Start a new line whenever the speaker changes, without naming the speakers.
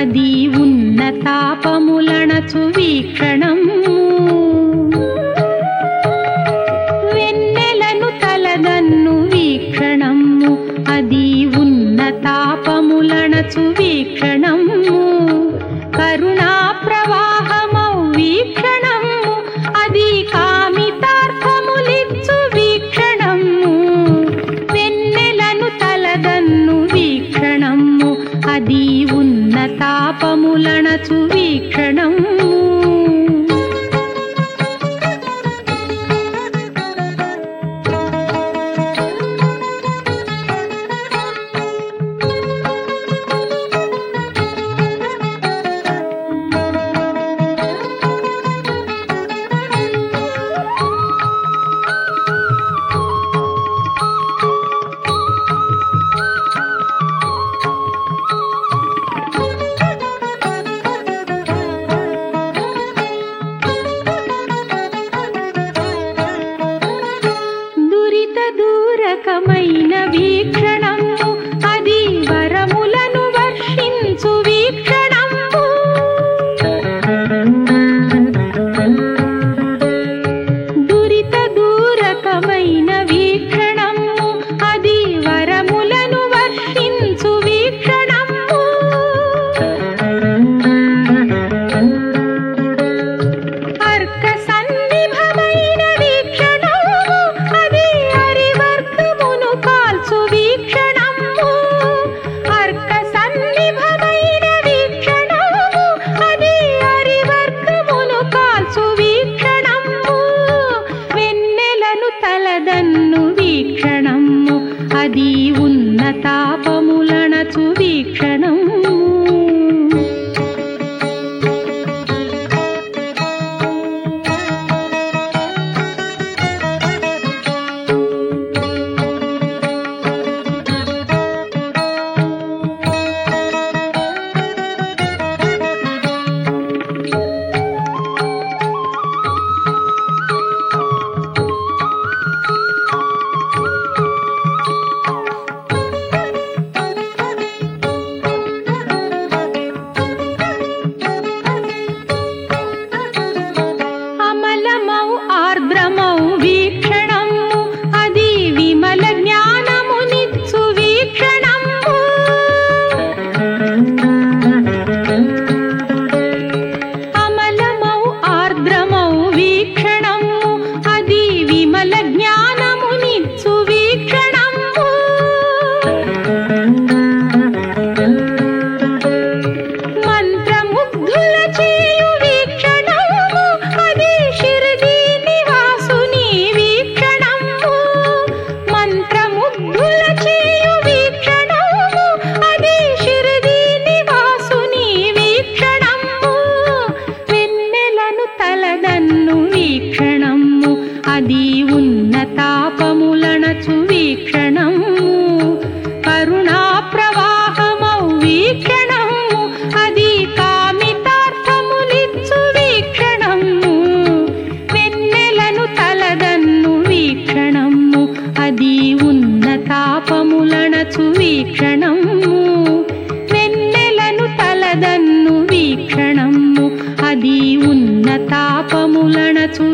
అది ఉన్నతాపములణచు వీక్షణము. వెన్నెలను తలదన్ను వీక్షణము అది ఉన్నతాపములణచు వీక్షణము. కరుణా ప్రవాహమౌ వీక్షణము అది కామితార్థములిచ్చు వీక్షణము. వెన్నెలను తలదన్ను వీక్షణము అది ఉన్నతాపములణచు వీక్షణము. దూరకమైన వీక్షణము అది వరములను వర్షించు వీక్షణము. దురిత దూరకమైన వీక్షణము అది వరములను వర్షించు వీక్షణము. అర్క సన్నిభమైన వీక్షణము అది అరివర్గమును కాల్చు వీక్షణము. అర్క సన్నిభమైన వీక్షణము అది అరివర్గమును కాల్చు వీక్షణము. వెన్నెలను తలదన్ను వీక్షణము అది ఉన్నతాపములణచు వీక్షణము. అమలమౌ ఆర్ద్రమౌ వీక్షణము అది విమల జ్ఞానమునిచ్చు వీక్షణము. అమలమౌ ఆర్ద్రమౌ వీక్షణము అది విమల జ్ఞానమునిచ్చు వీక్షణము. మంత్రముగ్ధుల చేయు వీక్షణము అది షిరిడీ నివాసుని వీక్షణము. మంత్రముగ్ధుల చేయు వీక్షణము అది షిరిడీ నివాసుని వీక్షణము. వెన్నెలను తలదన్ను వీక్షణము అది ఉన్నతాపములణచు వీక్షణము. కరుణా ప్రవాహమౌ వీక్షణము అది కామితార్థములిచ్చు వీక్షణము. వెన్నెలను తలదన్ను వీక్షణము అది ఉన్నతాపములణచు వీక్షణము. వెన్నెలను తలదన్ను వీక్షణము అది ఉన్నతాపములణచు